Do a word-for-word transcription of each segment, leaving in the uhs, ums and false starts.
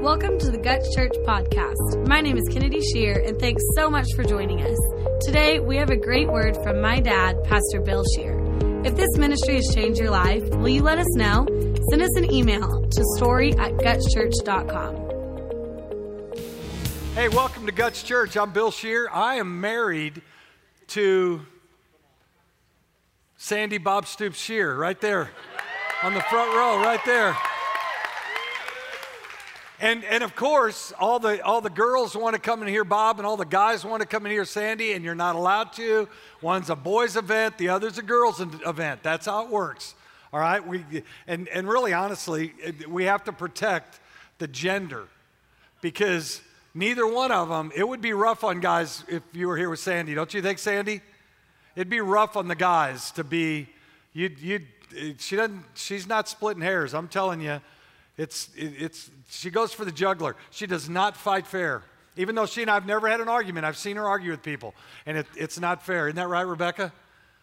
Welcome to the Guts Church podcast. My name is Kennedy Shear, and thanks so much for joining us. Today, we have a great word from my dad, Pastor Bill Shear. If this ministry has changed your life, will you let us know? Send us an email to story at guts church dot com. Hey, welcome to Guts Church. I'm Bill Shear. I am married to Sandy Bob Stoops Shear, right there on the front row, right there. And and of course, all the all the girls want to come and hear Bob, and all the guys want to come and hear Sandy, and you're not allowed to. One's a boys' event, the other's a girls' event. That's how it works. All right. We and and really, honestly, we have to protect the gender because neither one of them. It would be rough on guys if you were here with Sandy, don't you think, Sandy? It'd be rough on the guys to be. You you. She doesn't. She's not splitting hairs. I'm telling you. It's, it, it's, she goes for the juggler. She does not fight fair. Even though she and I have never had an argument, I've seen her argue with people, and it, it's not fair. Isn't that right, Rebecca?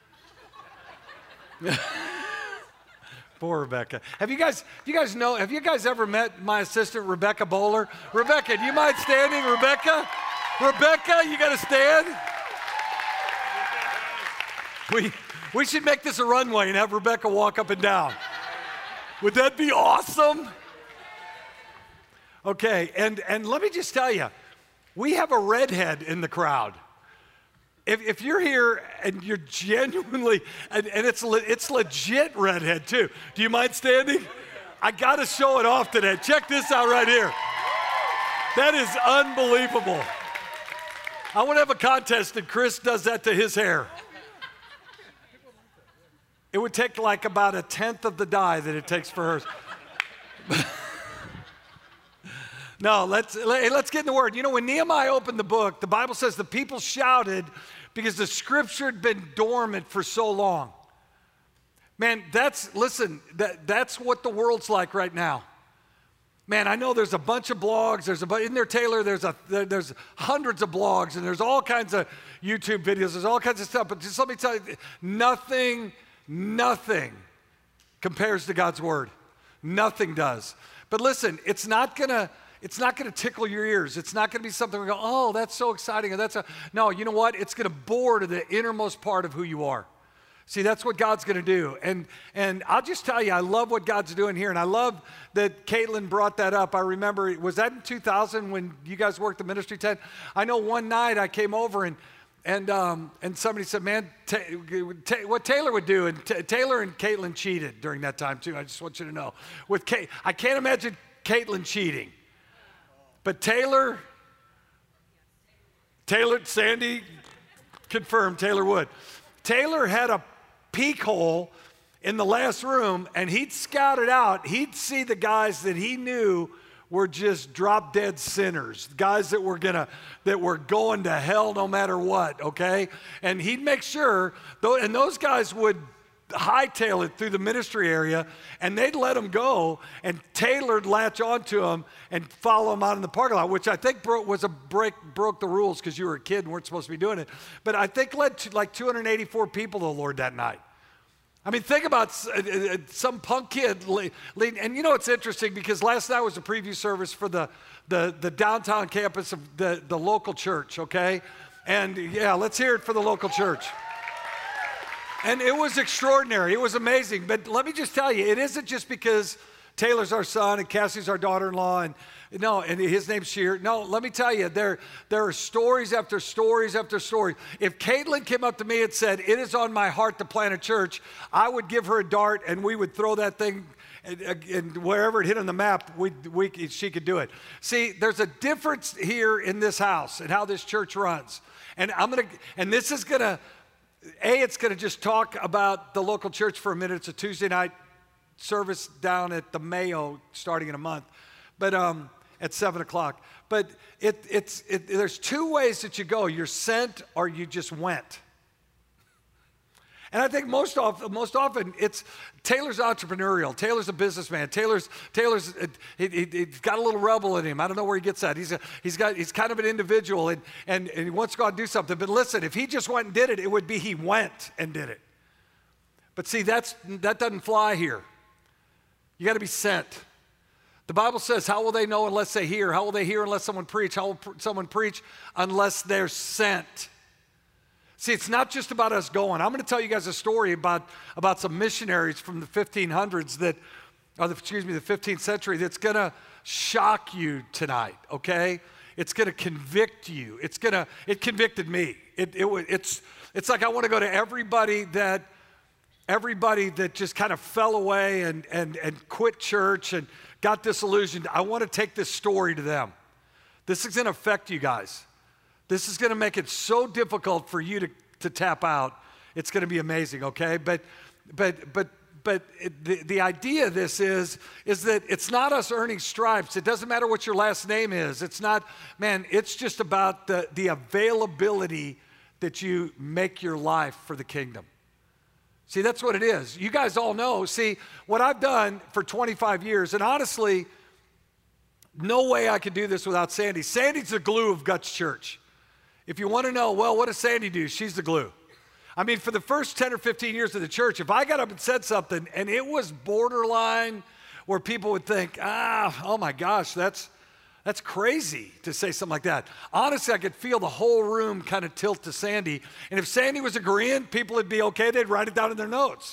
Poor Rebecca. Have you guys, you guys know, have you guys ever met my assistant, Rebecca Bowler? Rebecca, do you mind standing, Rebecca? Rebecca, you got to stand? We, we should make this a runway and have Rebecca walk up and down. Would that be awesome? Okay, and, and let me just tell you, we have a redhead in the crowd. If, if you're here and you're genuinely, and, and it's, le, it's legit redhead too. Do you mind standing? I gotta show it off today. Check this out right here. That is unbelievable. I want to have a contest and Chris does that to his hair. It would take like about a tenth of the dye that it takes for hers. No, let's, let's get in the word. You know, when Nehemiah opened the book, the Bible says the people shouted because the scripture had been dormant for so long. Man, that's, listen, that, that's what the world's like right now. Man, I know there's a bunch of blogs. There's a, isn't there, Taylor? There's a, there's hundreds of blogs, and there's all kinds of YouTube videos. There's all kinds of stuff. But just let me tell you, nothing, nothing compares to God's word. Nothing does. But listen, it's not gonna, it's not gonna tickle your ears. It's not gonna be something we go, oh, that's so exciting. Or that's a, no, you know what? It's gonna bore to the innermost part of who you are. See, that's what God's gonna do. And and I'll just tell you, I love what God's doing here. And I love that Caitlin brought that up. I remember, was that in two thousand when you guys worked the ministry tent? I know one night I came over and And um, and somebody said, man, ta- ta- what Taylor would do, and ta- Taylor and Caitlin cheated during that time too. I just want you to know. With Kate, I can't imagine Caitlin cheating, but Taylor, Taylor, Sandy confirmed Taylor would. Taylor had a peek hole in the last room, and he'd scout it out. He'd see the guys that he knew were just drop dead sinners, guys that were gonna, that were going to hell no matter what, okay? And he'd make sure, though, and those guys would hightail it through the ministry area, and they'd let them go, and Taylor'd latch onto them and follow them out in the parking lot, which I think broke, was a break, broke the rules because you were a kid and weren't supposed to be doing it. But I think led to like two hundred eighty-four people to the Lord that night. I mean, think about some punk kid leading, and you know it's interesting because last night was a preview service for the, the, the downtown campus of the, the local church, okay? And yeah, let's hear it for the local church. And it was extraordinary, it was amazing, but let me just tell you, it isn't just because Taylor's our son and Cassie's our daughter-in-law, and no, and his name's Shear. No, let me tell you, there, there are stories after stories after stories. If Caitlin came up to me and said, it is on my heart to plant a church, I would give her a dart and we would throw that thing, and, and wherever it hit on the map, we, we, she could do it. See, there's a difference here in this house and how this church runs. And I'm gonna, and this is gonna, A, it's gonna just talk about the local church for a minute. It's a Tuesday night service down at the Mayo starting in a month. But, um, at seven o'clock. But it, it's, it, there's two ways that you go. You're sent or you just went. And I think most often, most often it's Taylor's entrepreneurial. Taylor's a businessman. Taylor's, Taylor's he, he, he's got a little rebel in him. I don't know where he gets that. He's, a, he's, got, he's kind of an individual and, and, and he wants to go out and do something. But listen, if he just went and did it, it would be he went and did it. But see, that's, that doesn't fly here. You got to be sent. The Bible says, how will they know unless they hear? How will they hear unless someone preach? How will pr- someone preach unless they're sent? See, it's not just about us going. I'm going to tell you guys a story about, about some missionaries from the fifteen hundreds that, or the, excuse me, the fifteenth century that's going to shock you tonight, okay? It's going to convict you. It's going to, it convicted me. It, it, it's, it's like I want to go to everybody that, everybody that just kind of fell away and, and, and quit church and got disillusioned. I want to take this story to them. This is going to affect you guys. This is going to make it so difficult for you to, to tap out. It's going to be amazing, okay? But, but, but, but it, the, the idea of this is, is that it's not us earning stripes. It doesn't matter what your last name is. It's not, man, it's just about the, the availability that you make your life for the kingdom. See, that's what it is. You guys all know. See, what I've done for twenty-five years, and honestly, no way I could do this without Sandy. Sandy's the glue of Guts Church. If you want to know, well, what does Sandy do? She's the glue. I mean, for the first ten or fifteen years of the church, if I got up and said something and it was borderline where people would think, ah, oh my gosh, that's, that's crazy to say something like that. Honestly, I could feel the whole room kind of tilt to Sandy. And if Sandy was agreeing, people would be okay. They'd write it down in their notes.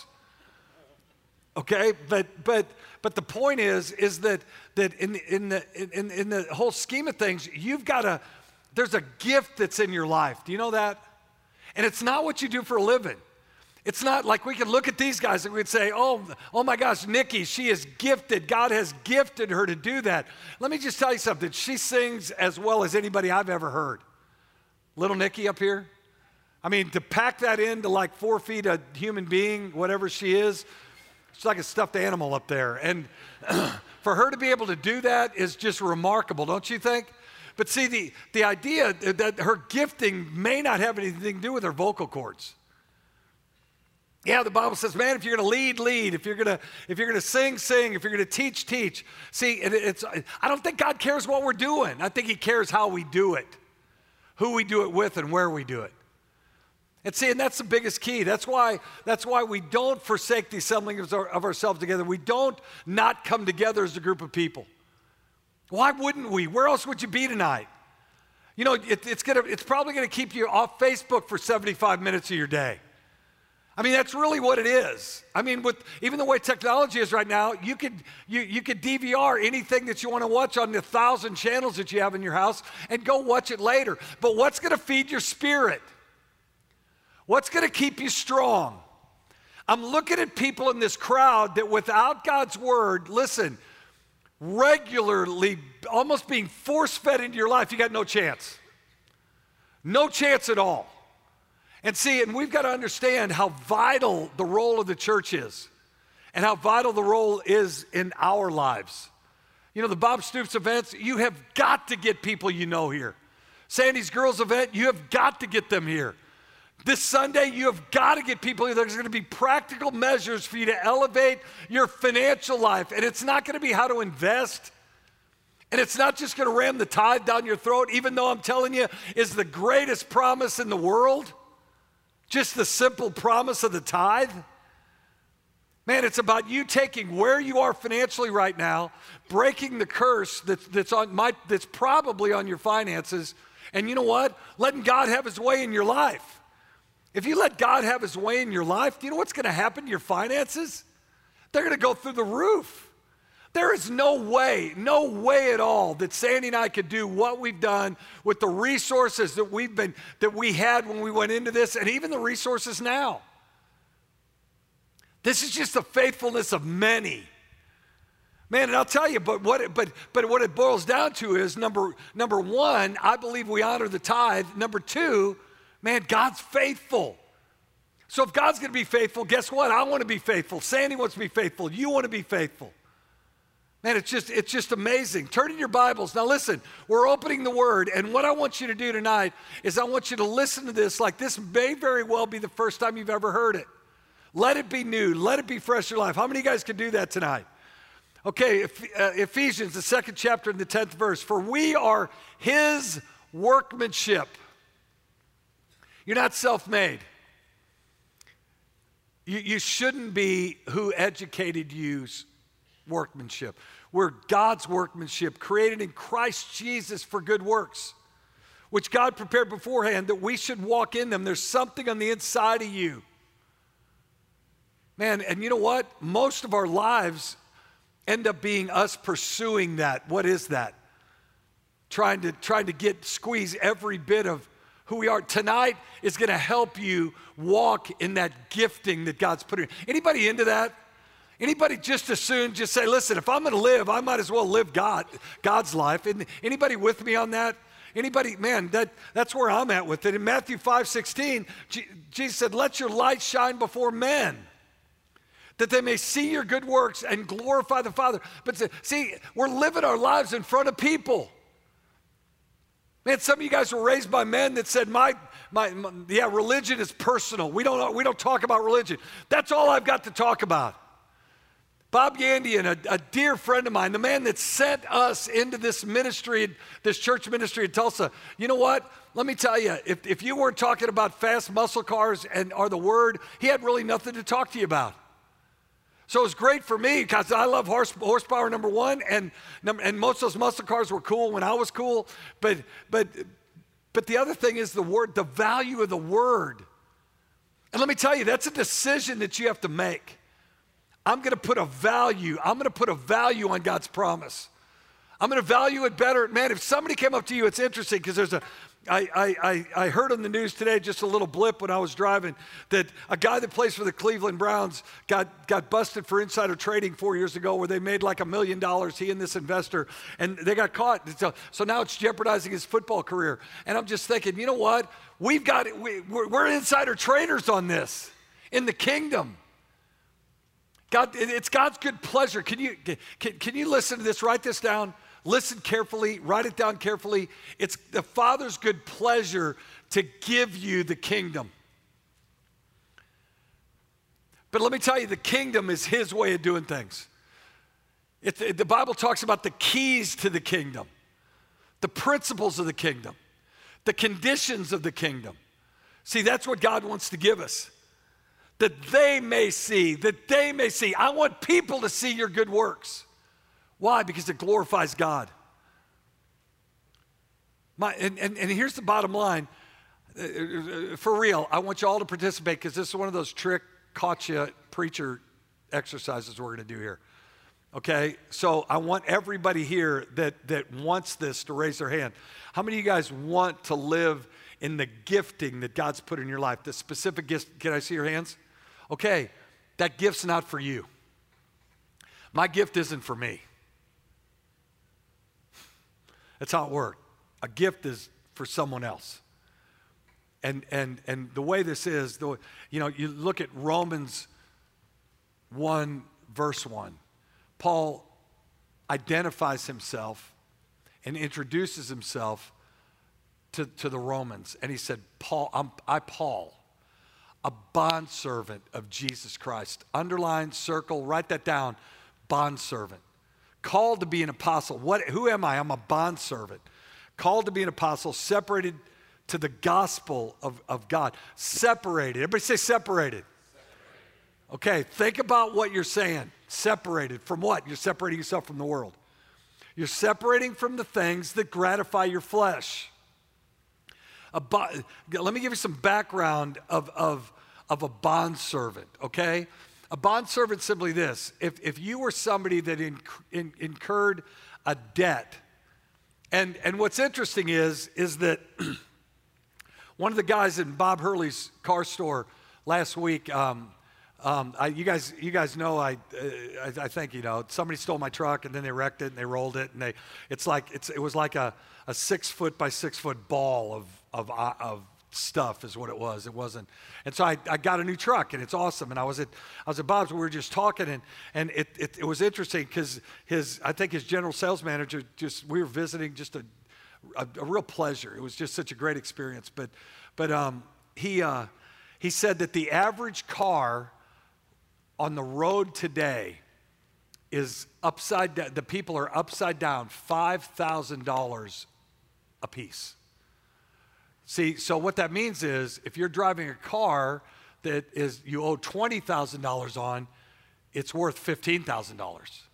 Okay, but but but the point is is that that in in the in in the whole scheme of things, you've got a there's a gift that's in your life. Do you know that? And it's not what you do for a living. It's not like we can look at these guys and we'd say, oh, oh my gosh, Nikki, she is gifted. God has gifted her to do that. Let me just tell you something. She sings as well as anybody I've ever heard. Little Nikki up here. I mean, to pack that into like four feet a human being, whatever she is, it's like a stuffed animal up there. And for her to be able to do that is just remarkable, don't you think? But see, the, the idea that her gifting may not have anything to do with her vocal cords. Yeah, the Bible says, man, if you're going to lead, lead. If you're going to if you're going to sing, sing. If you're going to teach, teach. See, it, it's I don't think God cares what we're doing. I think he cares how we do it, who we do it with, and where we do it. And see, and that's the biggest key. That's why that's why we don't forsake the assembling of, our, of ourselves together. We don't not come together as a group of people. Why wouldn't we? Where else would you be tonight? You know, it, it's gonna it's probably going to keep you off Facebook for seventy-five minutes of your day. I mean, that's really what it is. I mean, with even the way technology is right now, you could you you could D V R anything that you want to watch on the thousand channels that you have in your house and go watch it later. But what's going to feed your spirit? What's going to keep you strong? I'm looking at people in this crowd that without God's word, listen, regularly almost being force-fed into your life, you got no chance. No chance at all. And see, and we've got to understand how vital the role of the church is and how vital the role is in our lives. You know, the Bob Stoops events, you have got to get people you know here. Sandy's Girls event, you have got to get them here. This Sunday, you have got to get people here. There's going to be practical measures for you to elevate your financial life. And it's not going to be how to invest. And it's not just going to ram the tithe down your throat, even though I'm telling you, is the greatest promise in the world. Just the simple promise of the tithe. Man, it's about you taking where you are financially right now, breaking the curse that's, that's, on my, that's probably on your finances, and you know what? Letting God have his way in your life. If you let God have his way in your life, do you know what's going to happen to your finances? They're going to go through the roof. There is no way, no way at all that Sandy and I could do what we've done with the resources that we've been, that we had when we went into this, and even the resources now. This is just the faithfulness of many. Man, and I'll tell you, but what it, but but what it boils down to is number number one, I believe we honor the tithe. Number two, man, God's faithful. So if God's going to be faithful, guess what? I want to be faithful. Sandy wants to be faithful. You want to be faithful. Man, it's just, it's just amazing. Turn in your Bibles. Now listen, we're opening the Word, and what I want you to do tonight is I want you to listen to this like this may very well be the first time you've ever heard it. Let it be new. Let it be fresh in your life. How many of you guys can do that tonight? Okay, uh, Ephesians, the second chapter and the tenth verse. For we are his workmanship. You're not self-made. You, you shouldn't be who educated you's workmanship. We're God's workmanship, created in Christ Jesus for good works, which God prepared beforehand that we should walk in them. There's something on the inside of you. Man, and you know what? Most of our lives end up being us pursuing that. What is that? Trying to, trying to get, squeeze every bit of who we are. Tonight is going to help you walk in that gifting that God's put in. Anybody into that? Anybody just as soon just say, listen, if I'm going to live, I might as well live God, God's life. And anybody with me on that? Anybody, man, that, that's where I'm at with it. In Matthew five sixteen, G- Jesus said, let your light shine before men, that they may see your good works and glorify the Father. But see, we're living our lives in front of people. Man, some of you guys were raised by men that said, my, my, my yeah, religion is personal. We don't, we don't talk about religion. That's all I've got to talk about. Bob Yandian, a, a dear friend of mine, the man that sent us into this ministry, this church ministry in Tulsa, you know what? Let me tell you, if, if you weren't talking about fast muscle cars and or the word, he had really nothing to talk to you about. So it was great for me because I love horse, horsepower, number one, and, and most of those muscle cars were cool when I was cool. But, but, but the other thing is the word, the value of the word. And let me tell you, that's a decision that you have to make. I'm going to put a value, I'm going to put a value on God's promise. I'm going to value it better. Man, if somebody came up to you, it's interesting because there's a, I, I, I heard on the news today, just a little blip when I was driving, that a guy that plays for the Cleveland Browns got, got busted for insider trading four years ago where they made like a million dollars, he and this investor, and they got caught. So, so now it's jeopardizing his football career. And I'm just thinking, you know what? We've got, we, we're, we're insider traders on this in the kingdom. God, it's God's good pleasure. Can you, can, can you listen to this? Write this down. Listen carefully. Write it down carefully. It's the Father's good pleasure to give you the kingdom. But let me tell you, the kingdom is His way of doing things. It, it, the Bible talks about the keys to the kingdom, the principles of the kingdom, the conditions of the kingdom. See, that's what God wants to give us. That they may see, that they may see. I want people to see your good works. Why? Because it glorifies God. My, and, and, and here's the bottom line. Uh, for real, I want you all to participate because this is one of those trick, caught you preacher exercises we're going to do here. Okay? So I want everybody here that, that wants this to raise their hand. How many of you guys want to live in the gifting that God's put in your life? The specific gift, can I see your hands? Okay, that gift's not for you. My gift isn't for me. That's how it worked. A gift is for someone else. And and and the way this is, the, you know, you look at Romans one, verse one. Paul identifies himself and introduces himself to, to the Romans. And he said, Paul, I'm, I, Paul, a bondservant of Jesus Christ. Underline, circle, write that down. Bondservant. Called to be an apostle. What? Who am I? I'm a bondservant. Called to be an apostle, separated to the gospel of, of God. Separated. Everybody say separated. Separated. Okay, think about what you're saying. Separated. From what? You're separating yourself from the world. You're separating from the things that gratify your flesh. A bo- Let me give you some background of, of, of a bondservant, okay? A bondservant simply this. If, if you were somebody that in, in, incurred a debt, and, and what's interesting is, is that one of the guys in Bob Hurley's car store last week, um, um, I, you guys you guys know, I, uh, I I think you know, somebody stole my truck and then they wrecked it and they rolled it and they, it's like, it's, it was like a, a six foot by six foot ball of, of, of stuff is what it was. It wasn't. And so I, I got a new truck and it's awesome. And I was at, I was at Bob's, we were just talking and, and it, it, it was interesting because his, I think his general sales manager just, we were visiting just a, a, a real pleasure. It was just such a great experience. But, but um, he, uh, he said that the average car on the road today is upside down, the people are upside down five thousand dollars a piece. See, so what that means is if you're driving a car that is you owe twenty thousand dollars on, it's worth fifteen thousand dollars.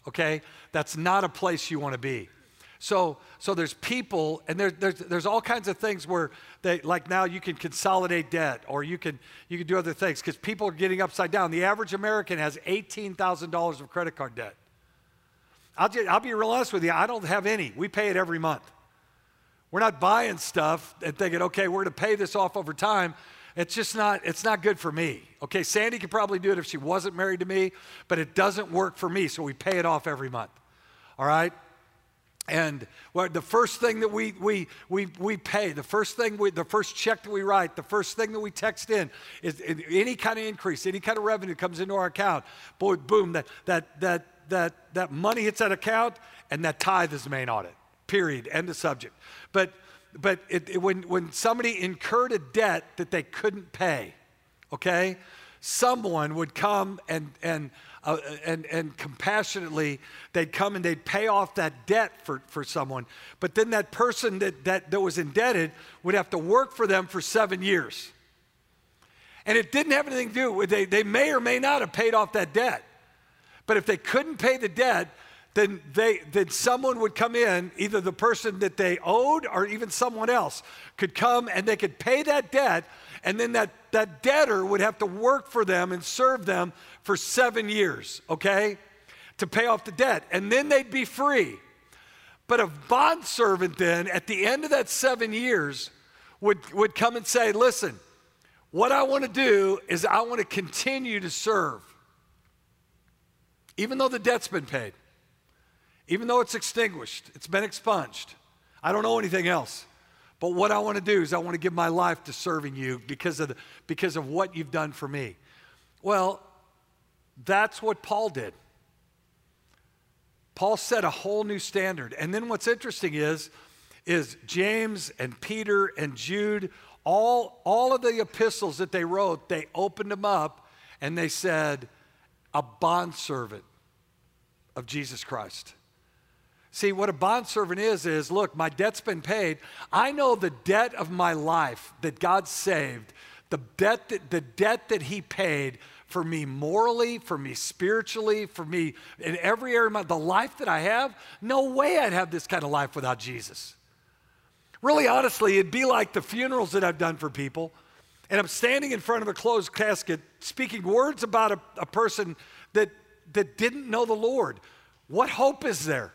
okay? That's not a place you want to be. So, so there's people, and there, there's there's all kinds of things where they, like now you can consolidate debt, or you can you can do other things because people are getting upside down. The average American has eighteen thousand dollars of credit card debt. I'll just, I'll be real honest with you. I don't have any. We pay it every month. We're not buying stuff and thinking, okay, we're going to pay this off over time. It's just not. It's not good for me. Okay, Sandy could probably do it if she wasn't married to me, but it doesn't work for me. So we pay it off every month. All right. And well, the first thing that we we we we pay, the first thing we, the first check that we write, the first thing that we text in is any kind of increase, any kind of revenue comes into our account. Boy, boom, that that that that that money hits that account, and that tithe is made on it. Period. End of subject. But but it, it, when when somebody incurred a debt that they couldn't pay, okay, someone would come and and. Uh, and, and compassionately, they'd come and they'd pay off that debt for, for someone. But then that person that, that, that was indebted would have to work for them for seven years. And it didn't have anything to do with, they, they may or may not have paid off that debt. But if they couldn't pay the debt, then, they, then someone would come in, either the person that they owed or even someone else could come and they could pay that debt, and then that, that debtor would have to work for them and serve them for seven years, okay, to pay off the debt. And then they'd be free. But a bondservant then, at the end of that seven years, would, would come and say, listen, what I want to do is I want to continue to serve. Even though the debt's been paid. Even though it's extinguished, it's been expunged. I don't know anything else. But what I want to do is I want to give my life to serving you because of, the, because of what you've done for me. Well, that's what Paul did. Paul set a whole new standard. And then what's interesting is, is James and Peter and Jude, all, all of the epistles that they wrote, they opened them up and they said, a bondservant of Jesus Christ. See, what a bondservant is, is, look, my debt's been paid. I know the debt of my life that God saved, the debt that, the debt that he paid for me morally, for me spiritually, for me in every area of my, the life that I have, no way I'd have this kind of life without Jesus. Really, honestly, it'd be like the funerals that I've done for people, and I'm standing in front of a closed casket speaking words about a, a person that, that didn't know the Lord. What hope is there?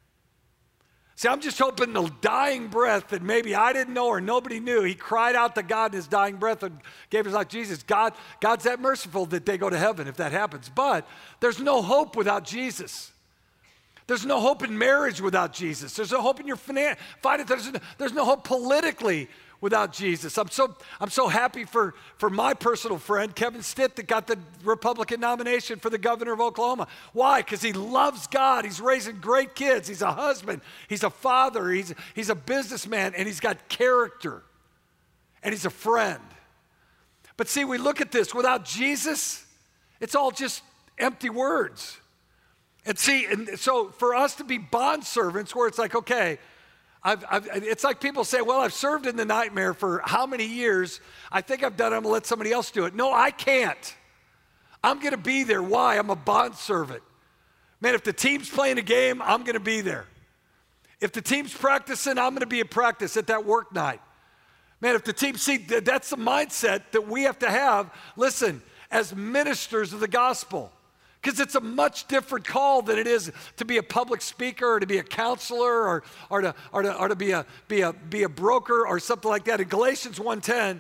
See, I'm just hoping the dying breath that maybe I didn't know or nobody knew, he cried out to God in his dying breath and gave his life to Jesus. God, God's that merciful that they go to heaven if that happens. But there's no hope without Jesus. There's no hope in marriage without Jesus. There's no hope in your finance. There's, there's no hope politically without Jesus. I'm so, I'm so happy for, for my personal friend, Kevin Stitt, that got the Republican nomination for the governor of Oklahoma. Why? Because he loves God. He's raising great kids. He's a husband. He's a father. He's, he's a businessman, and he's got character. And he's a friend. But see, we look at this. Without Jesus, it's all just empty words. And see, and so for us to be bondservants, where it's like, okay, I've, I've, it's like people say, well, I've served in the nightmare for how many years? I think I've done it. I'm going to let somebody else do it. No, I can't. I'm going to be there. Why? I'm a bondservant. Man, if the team's playing a game, I'm going to be there. If the team's practicing, I'm going to be at practice at that work night. Man, if the team, see, that's the mindset that we have to have, listen, as ministers of the gospel. Because it's a much different call than it is to be a public speaker or to be a counselor or, or, to, or, to, or to be, a, be, a, be a broker or something like that. In Galatians one ten,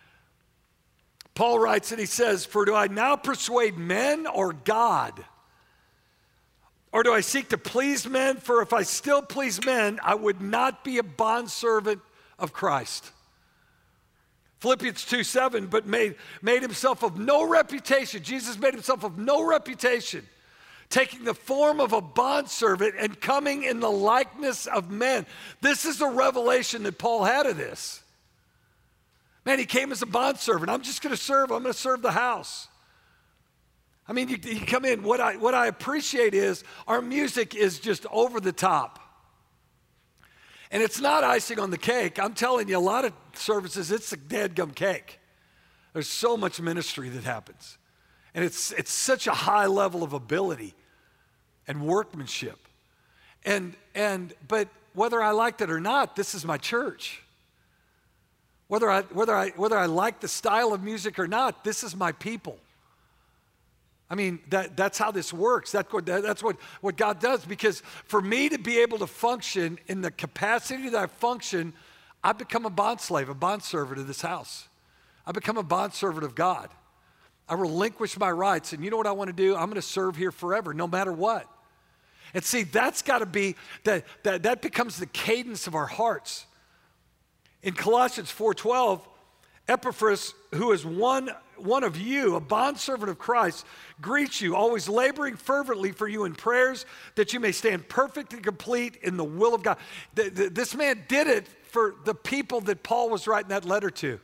Paul writes and he says, for do I now persuade men or God? Or do I seek to please men? For if I still please men, I would not be a bondservant of Christ. Philippians two seven, but made, made himself of no reputation. Jesus made himself of no reputation, taking the form of a bondservant and coming in the likeness of men. This is the revelation that Paul had of this. Man, he came as a bondservant. I'm just going to serve. I'm going to serve the house. I mean, you, you come in. What I, what I appreciate is our music is just over the top. And it's not icing on the cake. I'm telling you, a lot of services, it's a dadgum cake. There's so much ministry that happens. And it's, it's such a high level of ability. and workmanship. And, and, but whether I liked it or not, this is my church. Whether I, whether I, whether I like the style of music or not, this is my people. I mean, that, that's how this works. That's what, that's what, what God does. Because for me to be able to function in the capacity that I function, I've become a bondslave, a bondservant of this house. I've become a bondservant of God. I relinquish my rights. And you know what I want to do? I'm going to serve here forever, no matter what. And see, that's got to be, that, that, that becomes the cadence of our hearts. In Colossians four twelve, Epaphras, who is one, one of you, a bondservant of Christ, greets you, always laboring fervently for you in prayers, that you may stand perfect and complete in the will of God. The, the, this man did it for the people that Paul was writing that letter to.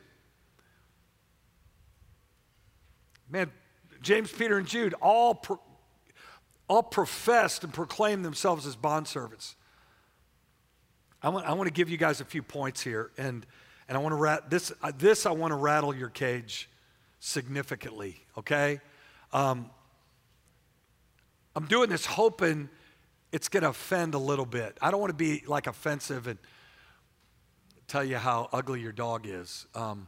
Man, James, Peter, and Jude all, pro, all professed and proclaimed themselves as bondservants. I want, I want to give you guys a few points here, and, and I want to rat, this, uh, this I want to rattle your cage significantly, okay? Um, I'm doing this hoping it's going to offend a little bit. I don't want to be like offensive and tell you how ugly your dog is. Um,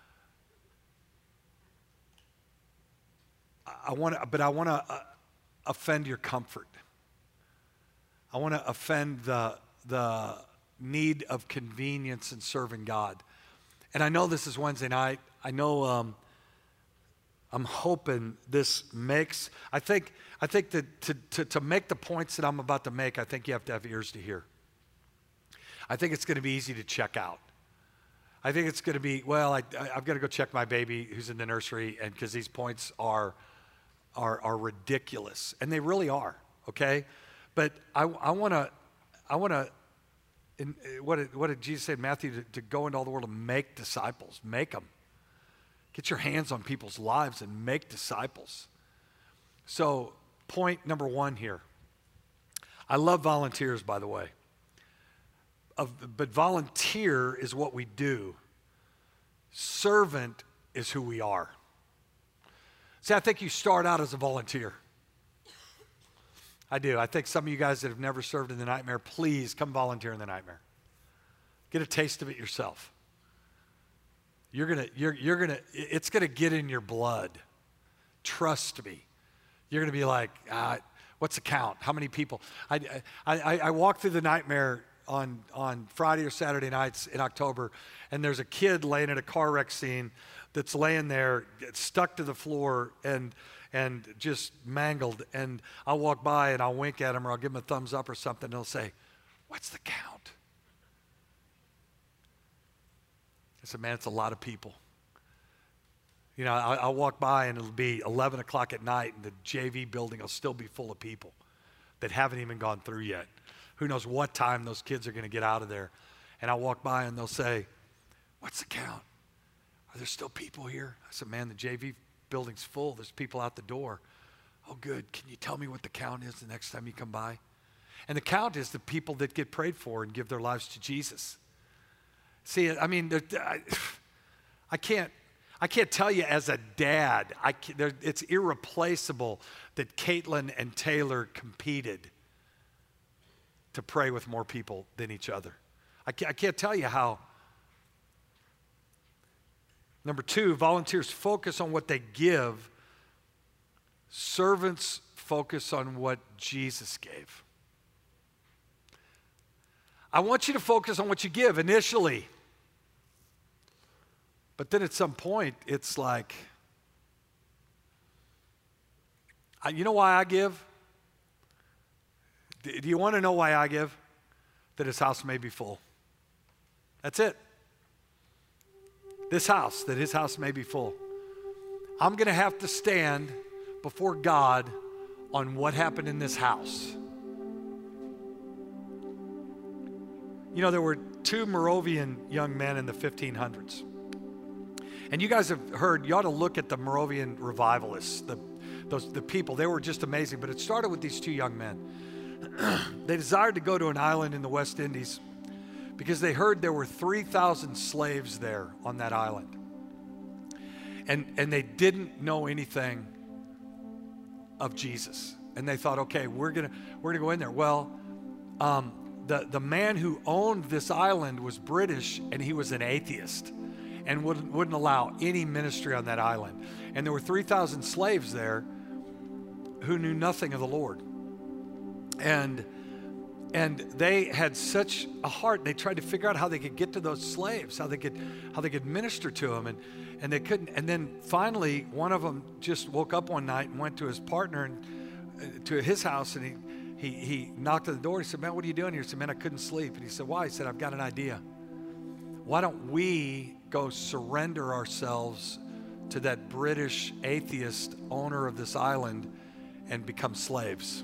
I want to, but I want to uh, offend your comfort. I want to offend the the need of convenience in serving God. And I know this is Wednesday night. I know um, I'm hoping this makes. I think I think that to, to to make the points that I'm about to make, I think you have to have ears to hear. I think it's going to be easy to check out. I think it's going to be, well, I, I, I've got to go check my baby who's in the nursery, and because these points are. Are, are ridiculous, and they really are, okay? But I, I want to, I want to, what did, what did Jesus say in Matthew? To, to go into all the world and make disciples, make them. Get your hands on people's lives and make disciples. So point number one here. I love volunteers, by the way. Of, but volunteer is what we do. Servant is who we are. See, I think you start out as a volunteer. I do. I think some of you guys that have never served in the Nightmare, please come volunteer in the Nightmare. Get a taste of it yourself. You're gonna, you're, you're gonna, it's gonna get in your blood. Trust me. You're gonna be like, ah, what's the count? How many people? I, I, I, I walked through the Nightmare on, on Friday or Saturday nights in October, and there's a kid laying at a car wreck scene that's laying there, stuck to the floor and and just mangled. And I'll walk by and I'll wink at him, or I'll give him a thumbs up or something, and he'll say, "What's the count?" I said, "Man, it's a lot of people." You know, I'll, I'll walk by and it'll be eleven o'clock at night, and the J V building will still be full of people that haven't even gone through yet. Who knows what time those kids are going to get out of there. And I'll walk by and they'll say, "What's the count? Are there still people here?" I said, "Man, the J V building's full. There's people out the door." "Oh, good. Can you tell me what the count is the next time you come by?" And the count is the people that get prayed for and give their lives to Jesus. See, I mean, I, I can't, I can't tell you as a dad, I can't, it's irreplaceable that Caitlin and Taylor competed to pray with more people than each other. I can't, I can't tell you how. Number two, volunteers focus on what they give. Servants focus on what Jesus gave. I want you to focus on what you give initially. But then at some point, it's like, I, you know why I give? Do, do you want to know why I give? That his house may be full. That's it. This house, that his house may be full. I'm going to have to stand before God on what happened in this house. You know, there were two Moravian young men in the fifteen hundreds. And you guys have heard, you ought to look at the Moravian revivalists, the, those, the people. They were just amazing. But it started with these two young men. They desired to go to an island in the West Indies because they heard there were three thousand slaves there on that island. And, and they didn't know anything of Jesus. and they thought, okay, we're gonna we're gonna go in there. Well, um, the the man who owned this island was British, and he was an atheist, and wouldn't wouldn't allow any ministry on that island. And there were three thousand slaves there who knew nothing of the Lord, and and they had such a heart. They tried to figure out how they could get to those slaves, how they could how they could minister to them, and and they couldn't. And then finally, one of them just woke up one night and went to his partner and uh, to his house, and he he he knocked at the door. He said, "Man, what are you doing here?" He said, "Man, I couldn't sleep." And he said, "Why?" He said, "I've got an idea. Why don't we go surrender ourselves to that British atheist owner of this island and become slaves?"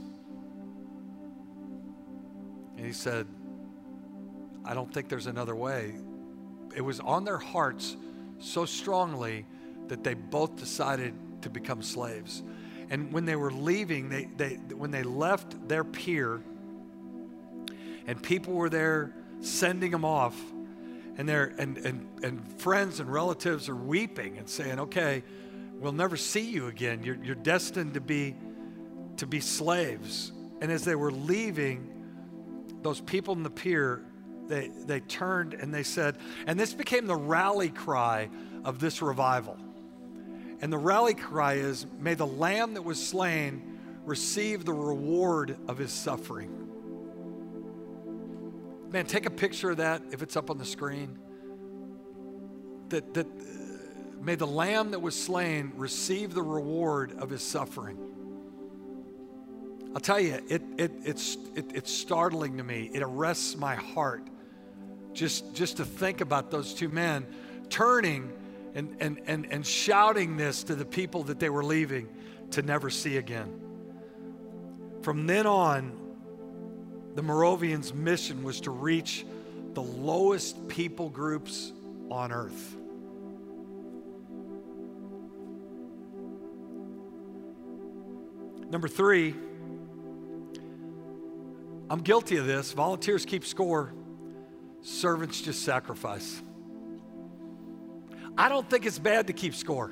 And he said, "I don't think there's another way." It was on their hearts so strongly that they both decided to become slaves. And when they were leaving, they, they when they left their pier, and people were there sending them off, and they're and and and friends and relatives are weeping and saying, "Okay, we'll never see you again. You're you're destined to be to be slaves." And as they were leaving, those people in the pier, they they turned and they said, and this became the rally cry of this revival. And the rally cry is, "May the Lamb that was slain receive the reward of his suffering." Man, take a picture of that if it's up on the screen. That that uh, may the Lamb that was slain receive the reward of his suffering. I'll tell you, it it it's it, it's startling to me. It arrests my heart just just to think about those two men turning and and and and shouting this to the people that they were leaving to never see again. From then on, the Moravians' mission was to reach the lowest people groups on earth. Number three, I'm guilty of this. Volunteers keep score. Servants just sacrifice. I don't think it's bad to keep score.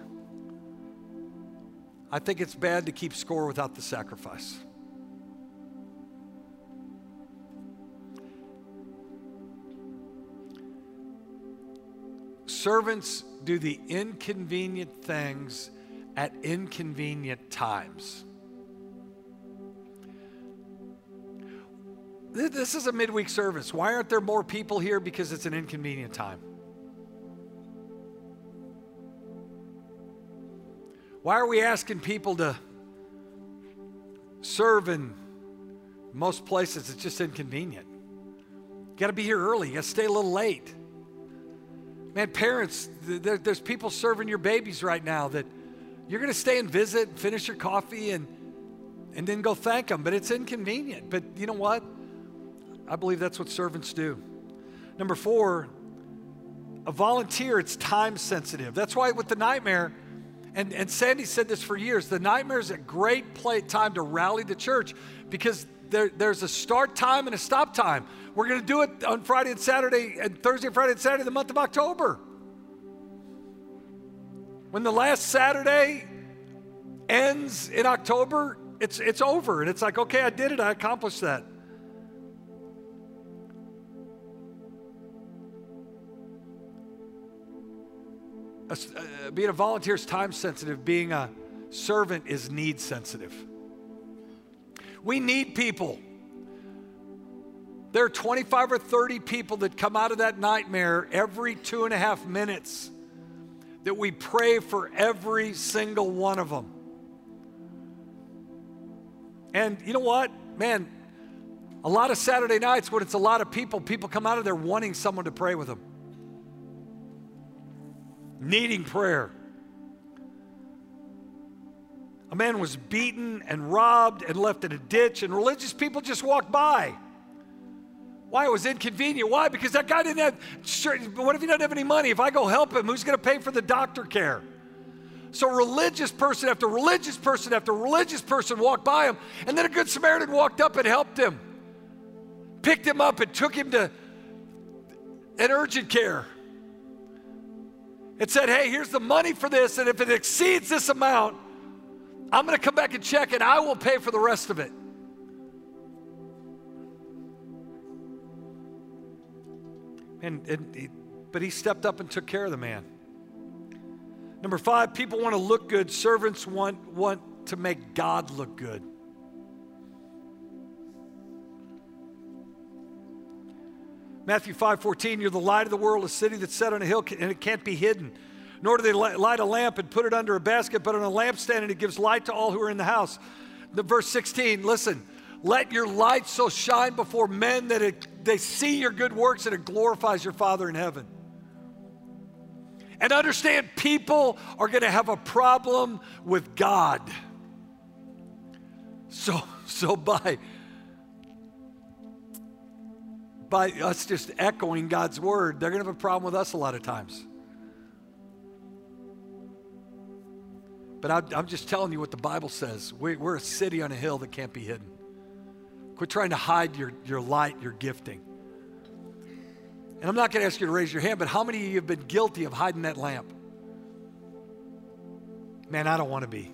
I think it's bad to keep score without the sacrifice. Servants do the inconvenient things at inconvenient times. This is a midweek service. Why aren't there more people here? Because it's an inconvenient time. Why are we asking people to serve in most places? It's just inconvenient. You got to be here early. You got to stay a little late. Man, parents, there, there's people serving your babies right now that you're going to stay and visit, and finish your coffee, and and then go thank them. But it's inconvenient. But you know what? I believe that's what servants do. Number four, a volunteer, it's time sensitive. That's why with the Nightmare, and, and Sandy said this for years, the Nightmare is a great play, time to rally the church because there, there's a start time and a stop time. We're going to do it on Friday and Saturday, and Thursday, Friday, and Saturday, the month of October. When the last Saturday ends in October, it's, it's over. And it's like, okay, I did it. I accomplished that. Uh, being a volunteer is time sensitive. Being a servant is need sensitive. We need people. There are twenty-five or thirty people that come out of that Nightmare every two and a half minutes that we pray for every single one of them. And you know what? Man, a lot of Saturday nights when it's a lot of people, people come out of there wanting someone to pray with them. Needing prayer. A man was beaten and robbed and left in a ditch, and religious people just walked by. Why? It was inconvenient. Why? Because that guy didn't have, sure, what if he doesn't have any money? If I go help him, who's going to pay for the doctor care? So religious person after religious person after religious person walked by him, and then a good Samaritan walked up and helped him, picked him up and took him to an urgent care. It said, hey, here's the money for this, and if it exceeds this amount, I'm going to come back and check and I will pay for the rest of it. And, and he, but he stepped up and took care of the man. Number five, people want to look good. Servants want, want to make God look good. Matthew five fourteen, you're the light of the world, a city that's set on a hill and it can't be hidden. Nor do they light a lamp and put it under a basket, but on a lampstand, and it gives light to all who are in the house. The verse sixteen, listen, let your light so shine before men that it, they see your good works and it glorifies your Father in heaven. And understand, people are going to have a problem with God. So, so by, by us just echoing God's word, they're going to have a problem with us a lot of times. But I, I'm just telling you what the Bible says. We, we're a city on a hill that can't be hidden. Quit trying to hide your, your light, your gifting. And I'm not going to ask you to raise your hand, but how many of you have been guilty of hiding that lamp? Man, I don't want to be.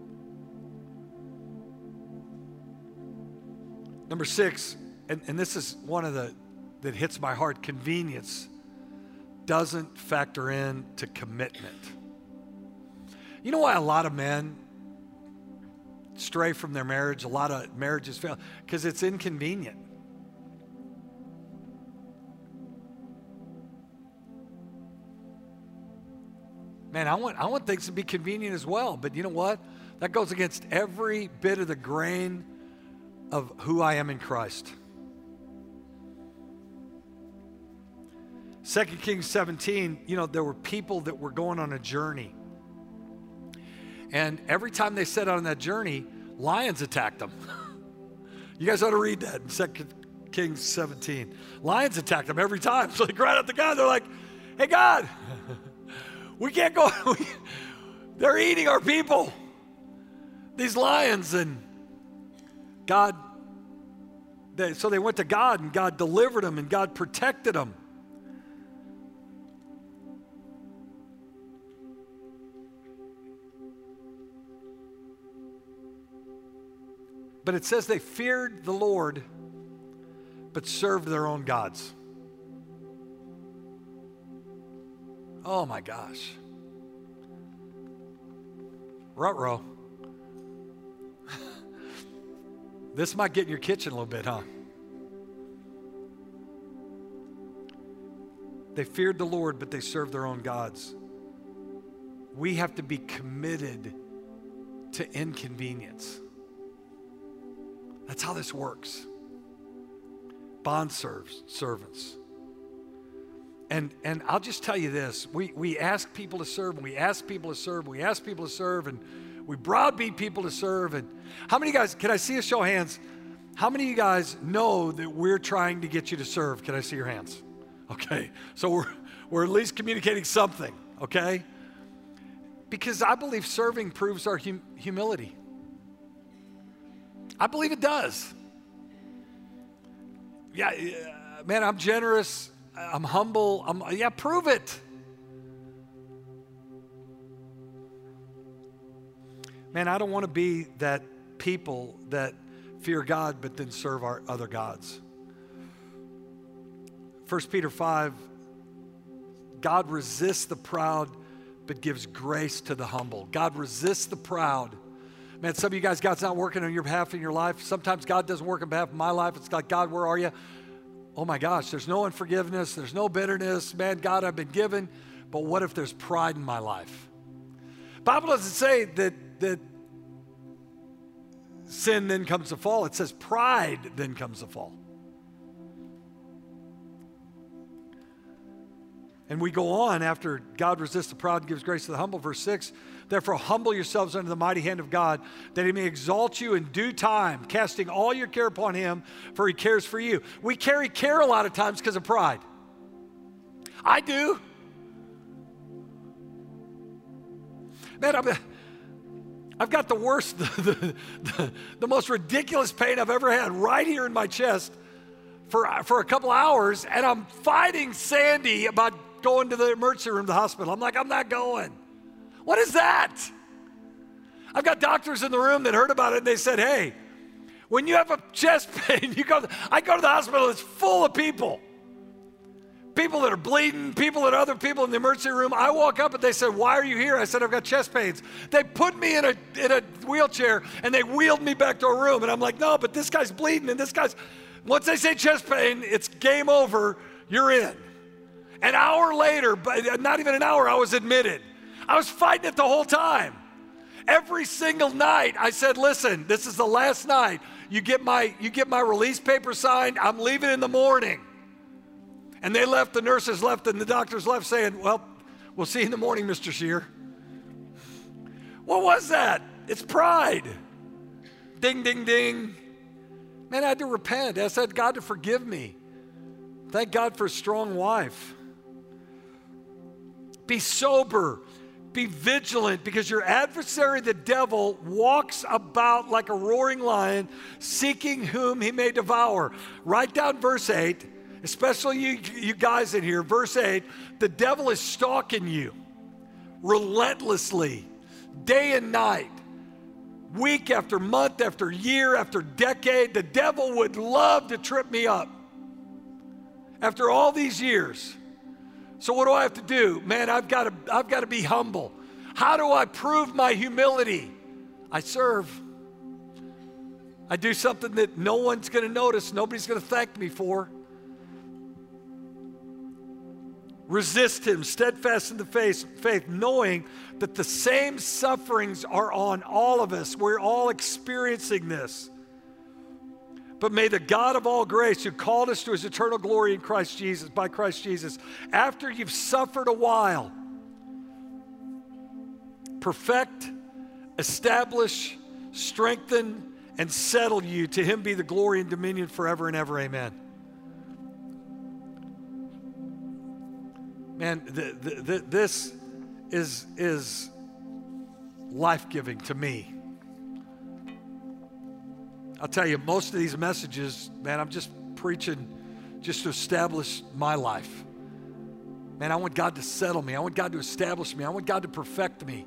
Number six, and, and this is one of the that hits my heart, convenience doesn't factor in to commitment. You know why a lot of men stray from their marriage? A lot of marriages fail because it's inconvenient. Man, I want, I want things to be convenient as well, but you know what? That goes against every bit of the grain of who I am in Christ. Second Kings seventeen, you know, there were people that were going on a journey. And every time they set out on that journey, lions attacked them. You guys ought to read that in Second Kings seventeen. Lions attacked them every time. So they cried out to God. They're like, hey, God, we can't go. They're eating our people. These lions. And God, they, so they went to God, and God delivered them, and God protected them. But it says they feared the Lord, but served their own gods. Oh my gosh. Ruh-roh. This might get in your kitchen a little bit, huh? They feared the Lord, but they served their own gods. We have to be committed to inconvenience. That's how this works. Bond serves, servants. And, and I'll just tell you this. We, we ask people to serve, and we ask people to serve, and we ask people to serve, and we browbeat people to serve. And how many guys, can I see a show of hands? How many of you guys know that we're trying to get you to serve? Can I see your hands? Okay, so we're, we're at least communicating something, okay? Because I believe serving proves our hum, humility. I believe it does. Yeah, man, I'm generous. I'm humble. I'm, yeah, prove it. Man, I don't want to be that people that fear God but then serve our other gods. First Peter five, God resists the proud but gives grace to the humble. God resists the proud. Man, some of you guys, God's not working on your behalf in your life. Sometimes God doesn't work on behalf of my life. It's like, God, where are you? Oh my gosh, there's no unforgiveness. There's no bitterness. Man, God, I've been given. But what if there's pride in my life? Bible doesn't say that, that sin then comes to fall. It says pride then comes to fall. And we go on after God resists the proud and gives grace to the humble. Verse six, therefore humble yourselves under the mighty hand of God, that he may exalt you in due time, casting all your care upon him, for he cares for you. We carry care a lot of times because of pride. I do. Man, I'm, I've got the worst, the, the, the, the most ridiculous pain I've ever had right here in my chest for, for a couple hours, and I'm fighting Sandy about going to the emergency room of the hospital. I'm like, I'm not going. What is that? I've got doctors in the room that heard about it and they said, hey, when you have a chest pain, you go, I go to the hospital, it's full of people. People that are bleeding, people that are other people in the emergency room. I walk up and they said, why are you here? I said, I've got chest pains. They put me in a, in a wheelchair and they wheeled me back to a room. And I'm like, no, but this guy's bleeding and this guy's, once they say chest pain, it's game over, you're in. An hour later, but not even an hour, I was admitted. I was fighting it the whole time. Every single night, I said, listen, this is the last night. You get my, you get my release paper signed. I'm leaving in the morning. And they left, the nurses left, and the doctors left saying, well, we'll see you in the morning, Mister Scheer. What was that? It's pride. Ding, ding, ding. Man, I had to repent. I said, God to forgive me. Thank God for a strong wife. Be sober. Be vigilant, because your adversary, the devil, walks about like a roaring lion, seeking whom he may devour. Write down verse eight, especially you, you guys in here. Verse eight, the devil is stalking you relentlessly, day and night, week after month, after year, after decade. The devil would love to trip me up after all these years. So what do I have to do? Man, I've got to, I've got to be humble. How do I prove my humility? I serve. I do something that no one's going to notice, nobody's going to thank me for. Resist him, steadfast in the faith, faith, knowing that the same sufferings are on all of us. We're all experiencing this. But may the God of all grace, who called us to his eternal glory in Christ Jesus, by Christ Jesus, after you've suffered a while, perfect, establish, strengthen, and settle you. To him be the glory and dominion forever and ever. Amen. Man, the, the, the, this is, is life-giving to me. I'll tell you, most of these messages, man, I'm just preaching just to establish my life. Man, I want God to settle me. I want God to establish me. I want God to perfect me.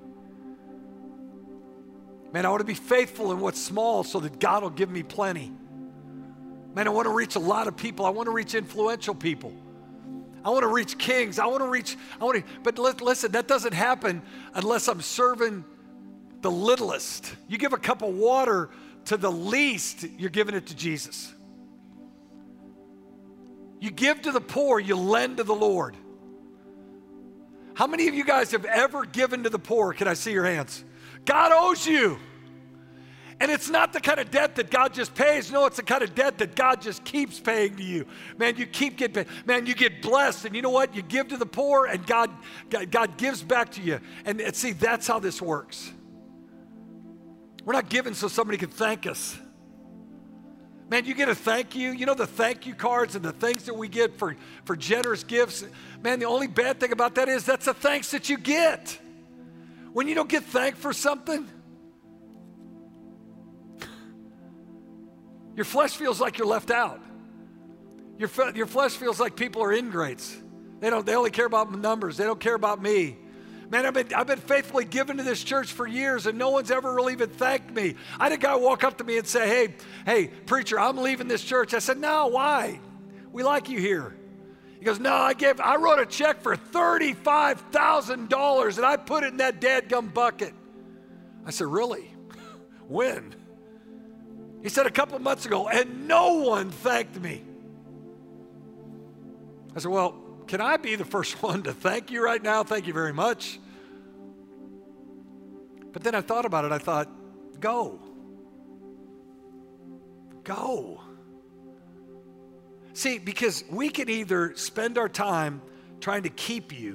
Man, I want to be faithful in what's small so that God will give me plenty. Man, I want to reach a lot of people. I want to reach influential people. I want to reach kings. I want to reach, I want to, but listen, that doesn't happen unless I'm serving the littlest. You give a cup of water to the least, you're giving it to Jesus. You give to the poor, you lend to the Lord. How many of you guys have ever given to the poor? Can I see your hands? God owes you. And it's not the kind of debt that God just pays. No, it's the kind of debt that God just keeps paying to you. Man, you keep getting paid. Man, you get blessed. And you know what? You give to the poor and God, God, God gives back to you. And, and see, that's how this works. We're not giving so somebody can thank us. Man, you get a thank you. You know the thank you cards and the things that we get for, for generous gifts. Man, the only bad thing about that is that's the thanks that you get. When you don't get thanked for something, your flesh feels like you're left out. Your, your flesh feels like people are ingrates. They don't. They only care about numbers. They don't care about me. Man, I've been, I've been faithfully given to this church for years and no one's ever really even thanked me. I had a guy walk up to me and say, hey, hey, preacher, I'm leaving this church. I said, no, why? We like you here. He goes, no, I gave, I wrote a check for thirty-five thousand dollars and I put it in that dadgum bucket. I said, really? When? He said, a couple of months ago, and no one thanked me. I said, well, can I be the first one to thank you right now? Thank you very much. But then I thought about it. I thought, go. Go. See, because we can either spend our time trying to keep you,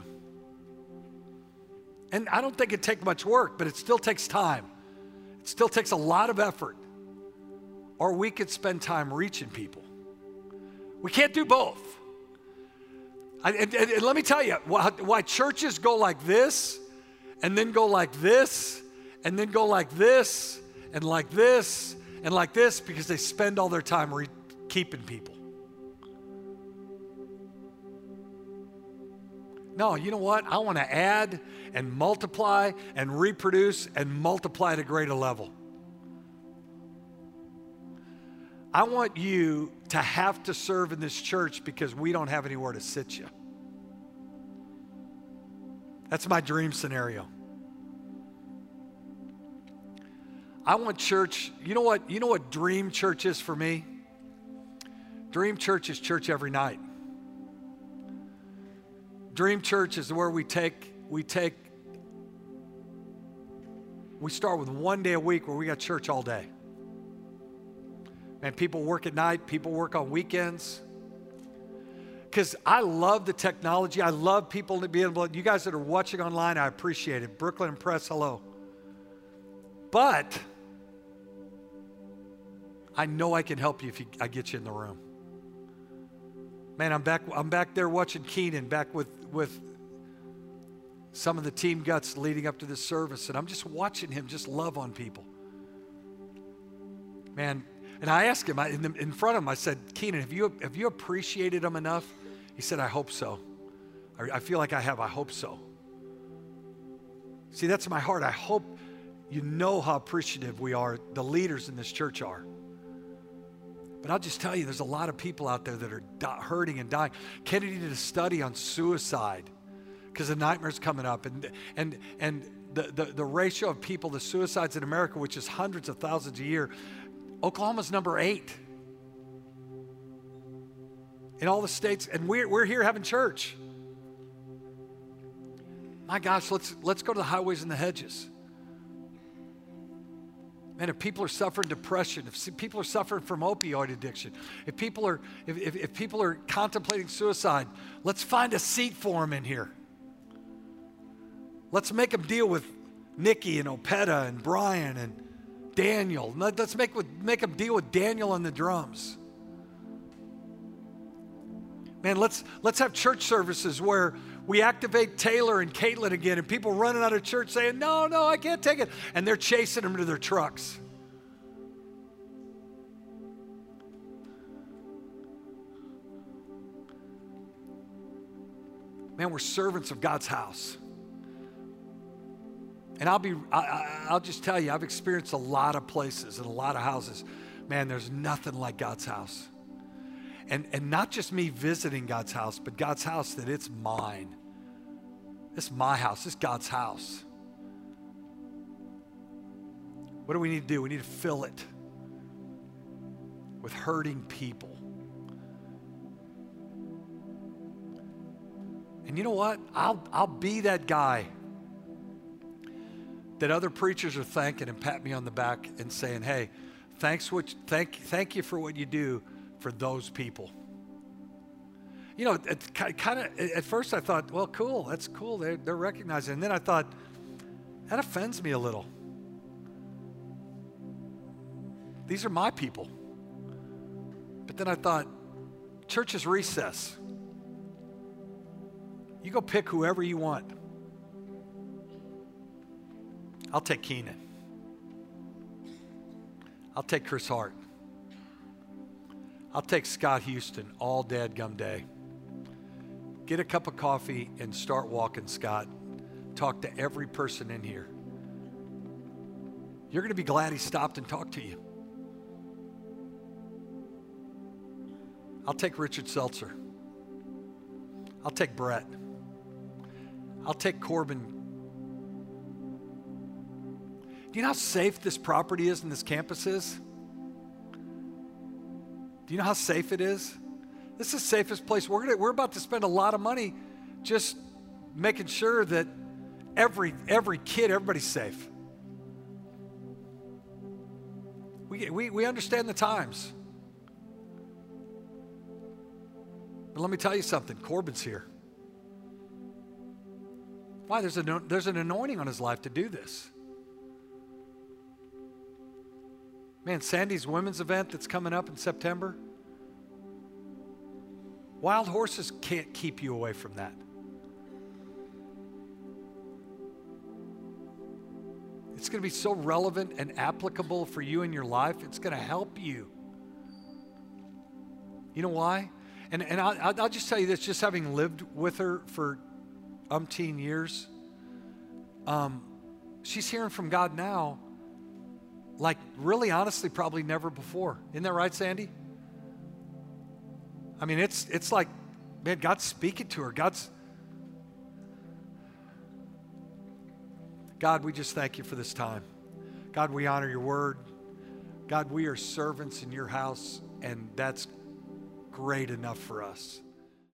and I don't think it takes much work, but it still takes time. It still takes a lot of effort. Or we could spend time reaching people. We can't do both. I, and, and, and let me tell you, why, why churches go like this, and then go like this, and then go like this, and like this, and like this, because they spend all their time re- keeping people. No, you know what? I want to add and multiply and reproduce and multiply at a greater level. I want you to have to serve in this church because we don't have anywhere to sit you. That's my dream scenario. I want church, you know what, you know what dream church is for me? Dream church is church every night. Dream church is where we take, we take, we start with one day a week where we got church all day. Man, people work at night, people work on weekends. Because I love the technology. I love people to be able to, you guys that are watching online, I appreciate it. Brooklyn Press, hello. But I know I can help you if you, I get you in the room. Man, I'm back, I'm back there watching Keenan, back with, with some of the team guts leading up to this service, and I'm just watching him just love on people. Man, and I asked him, I, in, the, in front of him, I said, Keenan, have you, have you appreciated him enough? He said, I hope so. I, I feel like I have, I hope so. See, that's my heart. I hope you know how appreciative we are, the leaders in this church are. But I'll just tell you, there's a lot of people out there that are di- hurting and dying. Kennedy did a study on suicide because the nightmare's coming up. And, and, and the, the, the ratio of people to suicides in America, which is hundreds of thousands a year, Oklahoma's number eight in all the states. And we're, we're here having church. My gosh, let's, let's go to the highways and the hedges. Man, if people are suffering depression, if people are suffering from opioid addiction, if people are, if, if, if people are contemplating suicide, let's find a seat for them in here. Let's make them deal with Nikki and Opeta and Brian and Daniel. Let's make, with, make them deal with Daniel on the drums. Man, let's, let's have church services where we activate Taylor and Caitlin again, and people running out of church saying, no, no, I can't take it. And they're chasing them to their trucks. Man, we're servants of God's house. And I'll be, I, I, I'll just tell you, I've experienced a lot of places and a lot of houses. Man, there's nothing like God's house. And, and not just me visiting God's house, but God's house that it's mine. It's my house. It's God's house. What do we need to do? We need to fill it with hurting people. And you know what? I'll, I'll be that guy that other preachers are thanking and pat me on the back and saying, hey, thanks what, thank, thank you for what you do for those people. You know, it kind of, at first I thought, well, cool, that's cool, they're, they're recognizing. And then I thought, that offends me a little. These are my people. But then I thought, church is recess. You go pick whoever you want. I'll take Keenan. I'll take Chris Hart. I'll take Scott Houston all dadgum day. Get a cup of coffee and start walking, Scott. Talk to every person in here. You're going to be glad he stopped and talked to you. I'll take Richard Seltzer. I'll take Brett. I'll take Corbin. Do you know how safe this property is and this campus is? Do you know how safe it is? This is the safest place. We're, gonna, we're about to spend a lot of money just making sure that every, every kid, everybody's safe. We, we, we understand the times. But let me tell you something. Corbin's here. Why? There's, a, there's an anointing on his life to do this. Man, Sandy's women's event that's coming up in September. Wild horses can't keep you away from that. It's going to be so relevant and applicable for you in your life. It's going to help you. You know why? And, and I'll, I'll just tell you this, just having lived with her for umpteen years. Um, she's hearing from God now, like really honestly, probably never before. Isn't that right, Sandy? I mean, it's it's like, man, God's speaking to her. God's, God, we just thank you for this time. God, we honor your word. God, we are servants in your house, and that's great enough for us.